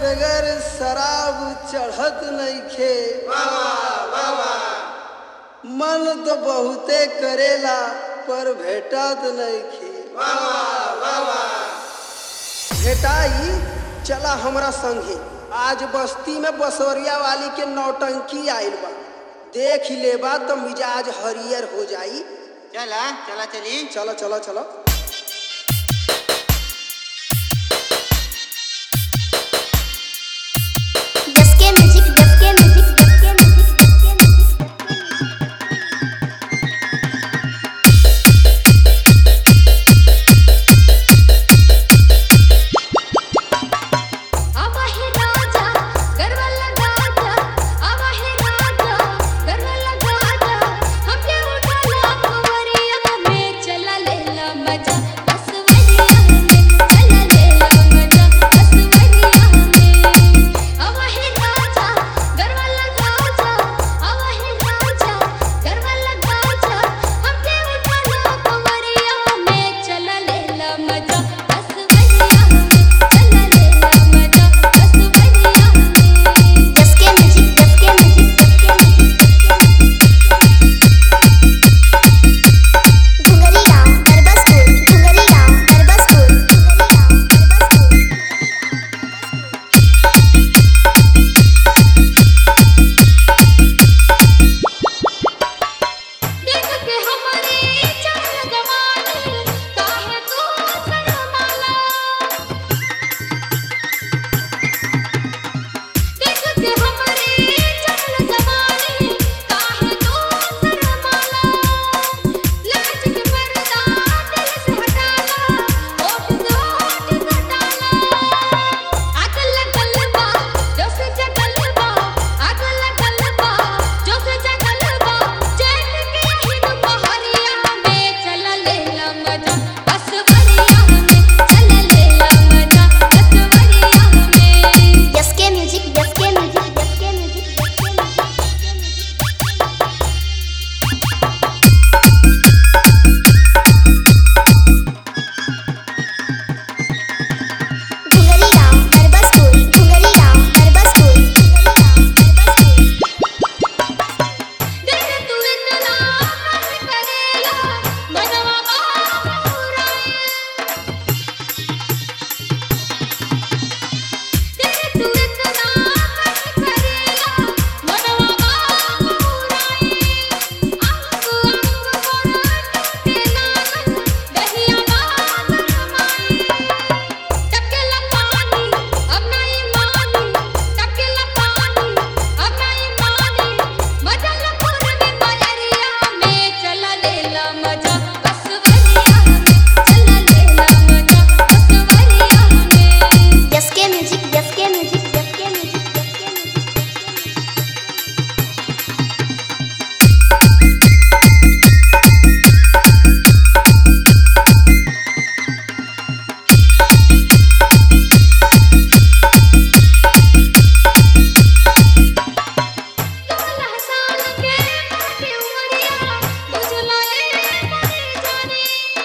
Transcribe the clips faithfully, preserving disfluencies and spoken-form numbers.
डगर शराब चढ़त नइखे। मन तो बहुते करेला पर भेटत नइखे। भेटाई चला हमरा संगे, आज बस्ती में बसवरिया वाली के नौटंकी आइल बा, देख लेबा तो मिजाज हरियर हो जाई। चला चला चली चलो चलो चलो। डस्के म्यूजिक डस्के म्यूजिक डस्के म्यूजिक डस्के म्यूजिक आवा है राजा गरवाला राजा, आवा है राजा गरवाला राजा, हमके उठाला कुंवरिया में चला लेला मजा, बसवरिया में चला लेला मजा, बसवरिया में आवा है राजा गरवाला राजा, आवा है राजा गरवाला राजा, हमके उठाला कुंवरिया में चला लेला मजा, बसवरिया में चला लेला मजा, बसवरिया में। डस्के म्यूजिक डस्के म्यूजिक डस्के म्यूजिक घुंगरी गांव बरबसपुर, घुंगरी गांव बरबसपुर, घुंगरी गांव देख के हमारी चल जवानी, काहे तू शर्माला, देख के हमारी चल जवानी, काहे तू शर्माला, लाज के पर्दा दिल से हटाला, होठ से होठ सटाला, आग लगल बा जो से जगल बा, आग लगल बा जो से जगल बा, चैन के हिन पहरिया में चला लेला मजा, बसवरिया में चला लेला मजा, बसवरिया में। डस्के म्यूजिक डस्के म्यूजिक डस्के म्यूजिक डस्के घुंगरी गांव बरबसपुर, घुंगरी गांव बरबसपुर, घुंगरी गांव बरबसपुर। देख तू इतना काहे करेला, मनवा बाबूराए, देख तू इतना काहे करेला, मनवा बाबूराए, अंग अंग पर टूटे लागल, दहिया बात रमाए, टकेला पानी अब नहीं मानी, टकेला पानी अब नहीं मानी, मजा लपुर में बजरिया में चला लेला मजा, बसवरिया में चला लेला मजा, बसवरिया में। डस्के म्यूजिक डस्के म्यूजिक डस्के म्यूजिक डस्के सोलह साल के बाटे उमरिया, बुझला ए मोरी जानी,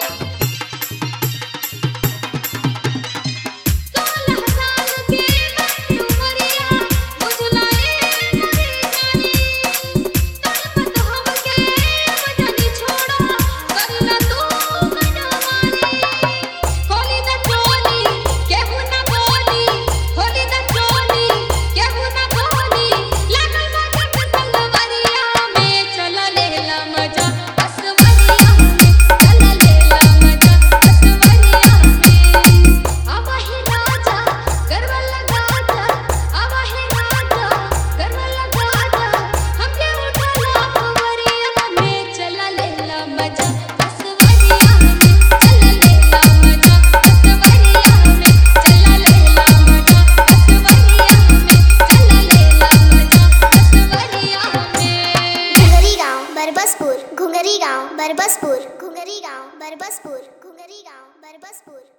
सोलह साल के बाटे उमरिया, बुझला ए मोरी जानी, तड़पत हमके मजानी छोड़ा, करला तू मनमानी, खोली द चोली केहू ना बोली, खोली द चोली केहू ना बोली, लागल बा जट सलवरिया में चला लेला मजा, बसवरिया में चला लेला मजा, बसवरिया में। आवा है राजा गरवाला राजा, आवा है राजा गरवाला राजा, हमके उठाला कुंवरिया में चला लेला मजा, बसवरिया में चला लेला मजा, बसवरिया में चला लेला मजा, बसवरिया में चला लेला मजा, बसवरिया में। घुंगरी गांव बरबसपुर, घुंगरी गांव बरबसपुर, घुंगरी गांव बरबसपुर, घुंगरी गांव बरबसपुर।